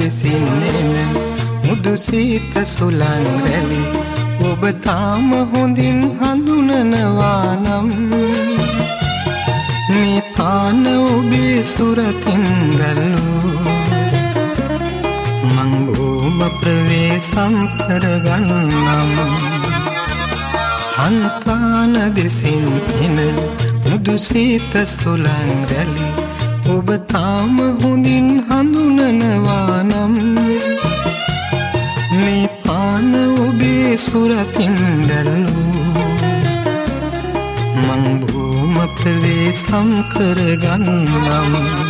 දෙසින් එන මුදු සීත සුළං රැලි ඔබ තාම හොඳින් හඳුනනවා නම් මේ පාන ඔබේ සුරතින් දැල්ලූ මං බොහොම ප්‍රවේශම් කරගන්නම් හන්තාන දෙසින් එන මුදු සීත සුළං රැලි ඔබ තාම හොඳින් හඳුනනවා නම් මේ පාන ඔබේ සුරතින් දැල්ලූ මං බොහොම ප්‍රවේශම් කරගන්නම්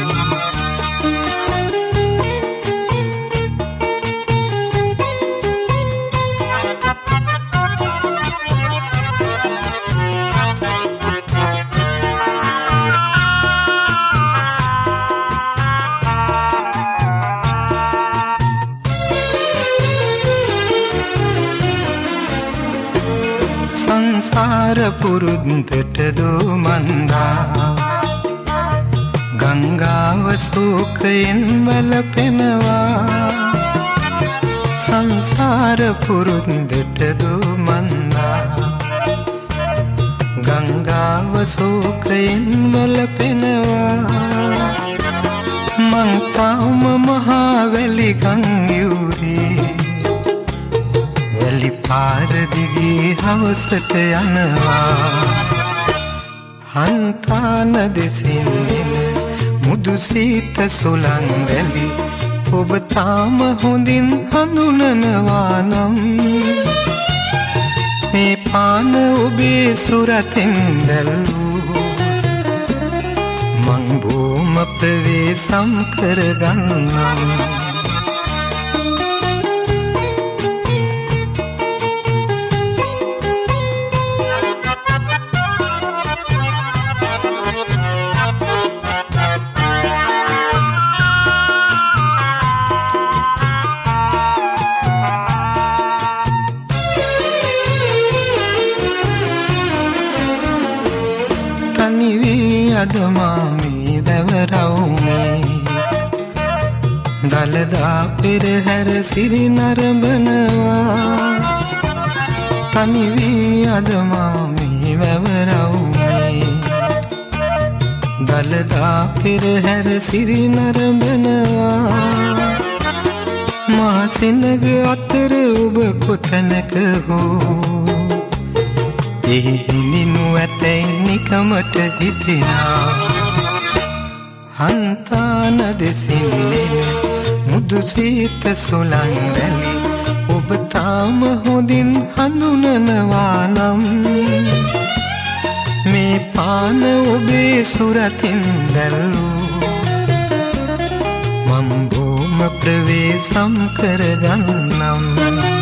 සංසාර පුරුද්දට දෝමන්දා ගංගාව සෝකයෙන් වැළපෙනවා සංසාර පුරුද්දට දෝමන්දා ගංගාව සෝකයෙන් වැළපෙනවා මං තාම මහා වැලි ගං යූරේ වැලි පාර දිගේ හවසට යනවා හන්තාන දෙසින් එන මුදු සීත සුළං රැලි ඔබ තාම හොඳින් හඳුනනවා නම් මේ පාන ඔබේ සුරතින් දැල්ලූ මං බොහොම ප්‍රවේශම් කරගන්නම් අද මාමේ වැවරවුමේ දලදා පෙරහැර සිරි නරඹනවා තනි වී අද මාමේ වැවරවුමේ දලදා පෙරහැර සිරි නරඹනවා මා සෙනග අතර ඔබ කොතැනක හෝ එහිනිනු ඇතැයි නිකමට හිතෙනා හන්තාන දෙසින් එන මුදු සීත සුළං රැලි ඔබ තාම හොඳින් හඳුනනවා නම් මේ පාන ඔබේ සුරතින් දැල්ලූ මං බොහොම ප්‍රවේශම් කරගන්නම්